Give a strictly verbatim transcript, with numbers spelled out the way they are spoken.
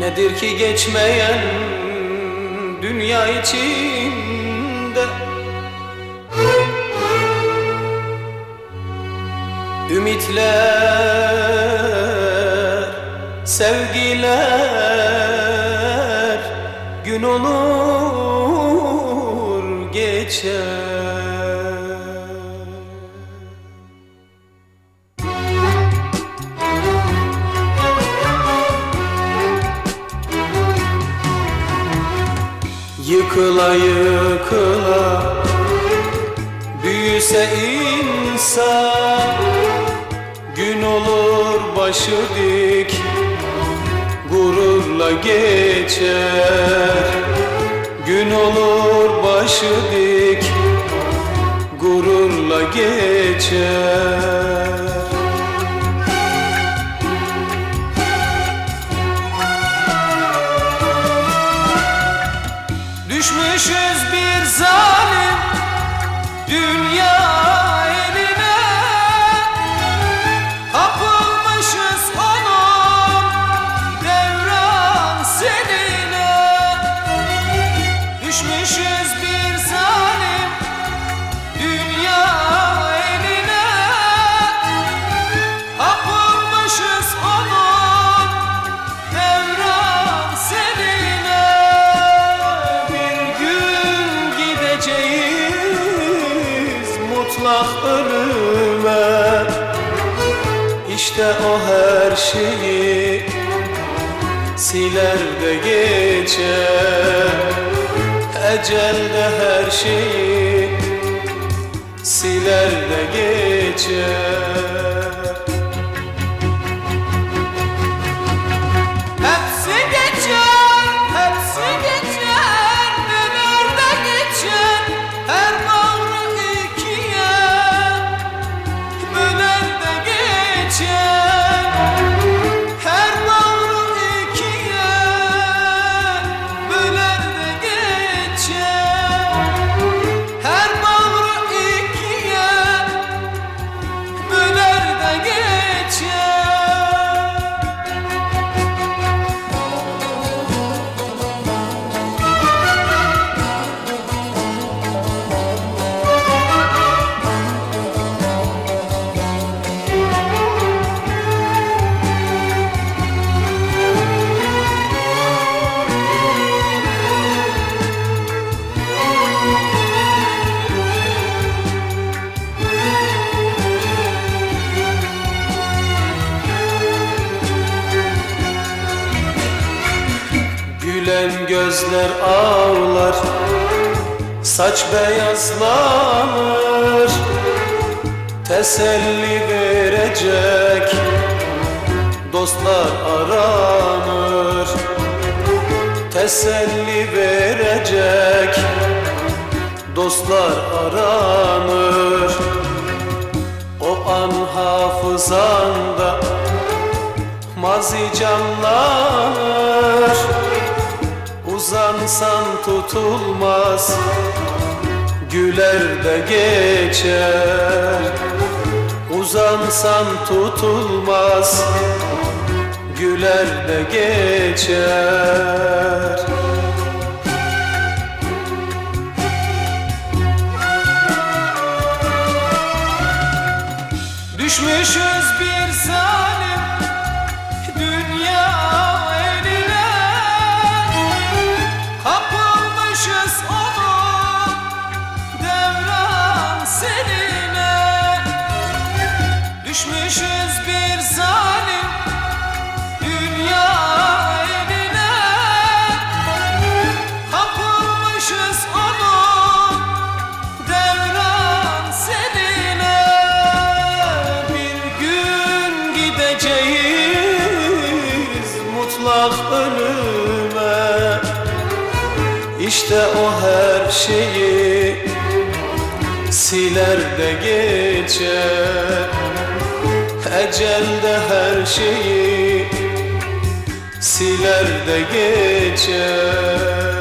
Nedir ki geçmeyen dünya içinde? Ümitler, sevgiler gün olur geçer. Yıkıla yıkıla büyüse insan, gün olur başı dik gururla geçer. Gün olur başı dik gururla geçer. Düşmüşüz bir zalim dünya eline, kapılmışız onun devran seline. Düşmüşüz bir zalim dünya eline, kapılmışız onun devran seline. Mutlak ölüme, işte o her şeyi siler de geçer. Ecel de her şeyi siler de geçer. Hepsi geçer, hepsi geçer, neler de geçer. Her bağrı ikiye böler de geçer. Her bağrı ikiye böler de geçer. Her bağrı ikiye böler de geçer. Gülen gözler ağlar, saç beyazlanır. Teselli verecek dostlar aranır. Teselli verecek dostlar aranır. O an hafızanda mazi canlanır. Uzansan tutulmaz, güler de geçer. Uzansan tutulmaz, güler de geçer. Düşmüşüz bir zalim dünya eline, kapılmışız onun devran seline. Düşmüşüz bir zalim dünya eline, kapılmışız onun devran seline. Bir gün gideceğiz mutlak ölüme, İşte o her şeyi siler de geçer. Ecel de her şeyi siler de geçer.